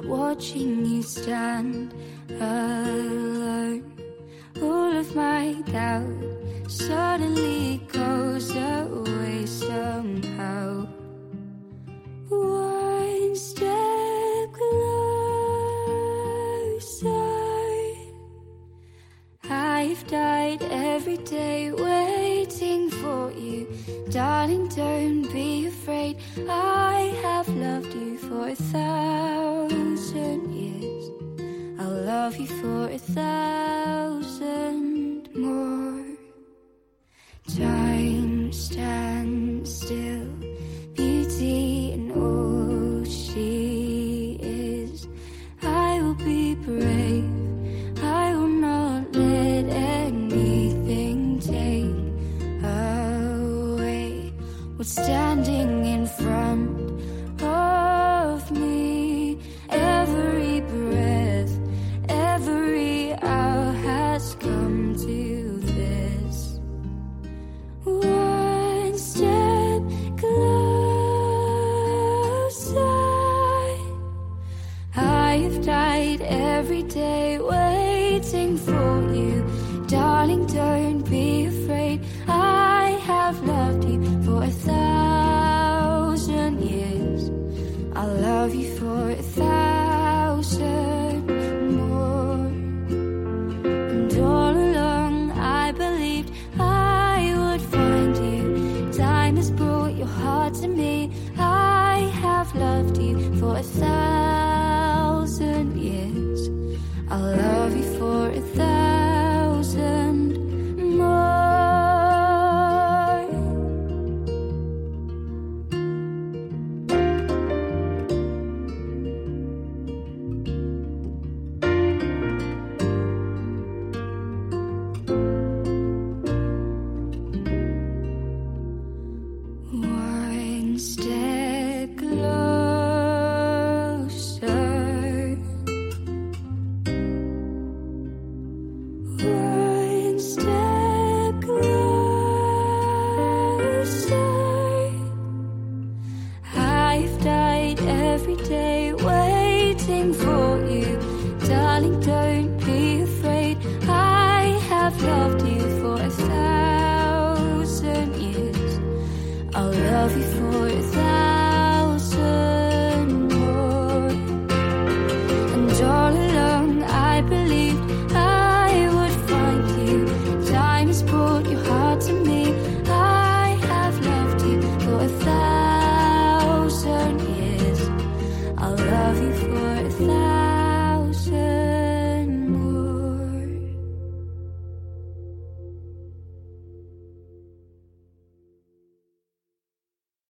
watching you stand alone. All of my doubt suddenly goes away somehow. One step closer. I've died every day waiting for you. Darling, don't be afraid. I have loved you for 1,000 years. I'll love you for 1,000 more. Time stands still, beauty in all she is. I will be brave, I will not let anything take away what's standing in front of me. Every breath, every hour has come to this. One step closer. I've died every day waiting for you. Darling, don't be afraid. I have loved you for 1,000 years. I'll love you for 1,000 more. And all along I believed I would find you. Time has brought your heart to me. I have loved you for 1,000 years. I'll love you for 1,000 more. One step closer. One step closer. I've died every day waiting for you. Darling, don't be afraid. I have loved you for 1,000 years. I'll love you for